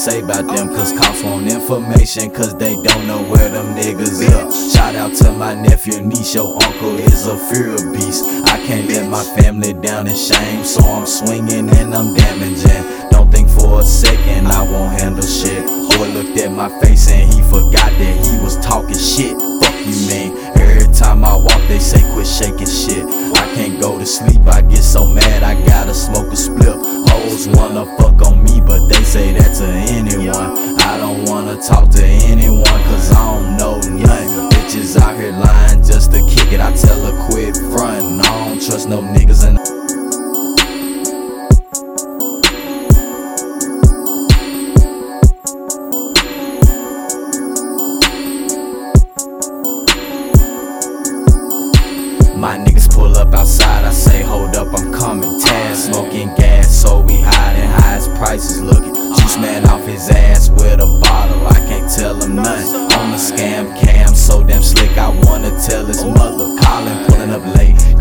say about them, cause cops want information, cause they don't know where them niggas up. Shout out to my nephew, niece, your uncle is a fear beast. I can't let my family down in shame, so I'm swinging and I'm damaging. Don't think for a second I won't handle shit. Boy looked at my face and he forgot that he was talking shit. Fuck you, man. Every time I walk they say quit shaking shit. I can't go to sleep, I get so mad I gotta smoke a spliff. Hoes wanna fuck on me but they say that to anyone. I don't wanna talk to anyone cause I don't know nothing. Bitches out here lying just to kick it, I tell her quit frontin'. I don't trust no niggas and my niggas pull up outside, I say hold up, I'm coming. Tad smoking gas, so we hiding, high as prices looking. Juice man off his ass with a bottle, I can't tell him nothing. On the scam cam, so damn slick, I wanna tell his mother. Calling, pulling up late,